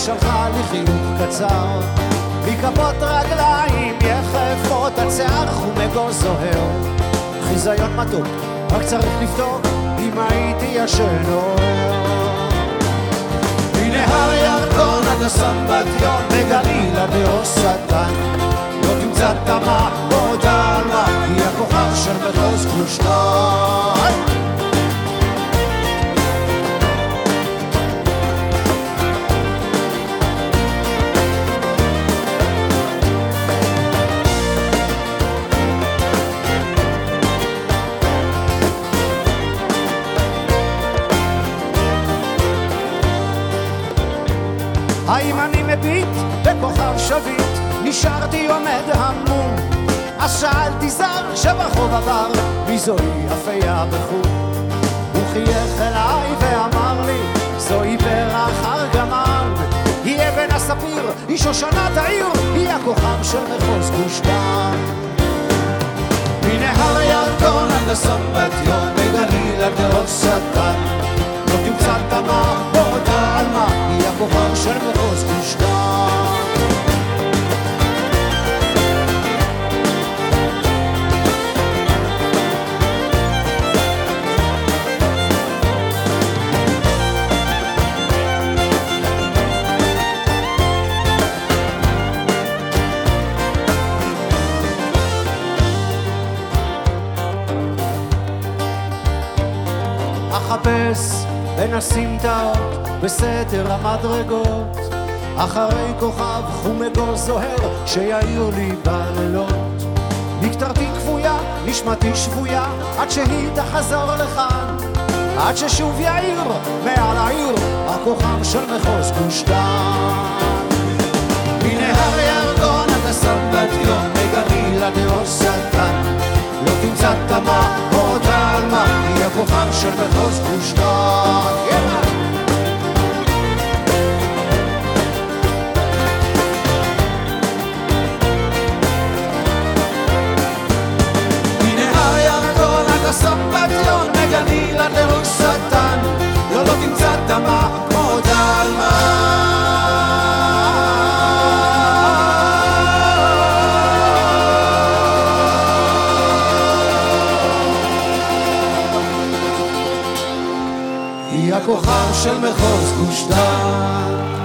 ושלחה לי חיוך קצר, מכפות רגליים יחפות השיער חום זוהר, חיזיון מתוק, רק צריך לבדוק אם הייתי ישן או מנהר ירקון עד הסמבטיון, מגליל עד ראש שטן, לא תמצא תמה או דלמה, היא הכוכב של מחוז קלושתן. האם אני מביט בכוכב שביט, נשארתי עומד המום, אז שאלתי זר שברחוב עבר, מי זוהי אפיה בחום? הוא חייך אליי ואמר לי, זוהי פרח ארגמן, היא אבן הספיר, היא שושנת העיר, היא הכוכב של מחוז גוש דן. מנהר ירקון עד הסמבטיון, מגליל עד ראש שטן, לא תמצא תמה או דלמה, היא הכוכב של מחוז גוש דן. אחפש בין הסמטאות בסתר המדרגות, אחרי כוכב חום אגוז זוהר שיעיר לי בלילות. מקטרתי כפויה, נשמתי שבויה, עד שהיא תחזור לכאן, עד ששוב יעיר מעל העיר הכוכב של מחוז גוש דן. מנהר ירקון עד הסמבטיון, מגליל עד ראש שטן, לא תמצא תמה או דלמה, היא הכוכב של מחוז גוש דן. מנהר ירקון עד הסמבטיון, מגליל עד ראש שטן, לא תמצא תמה או דלמה. היא הכוכב של מחוז גוש דן.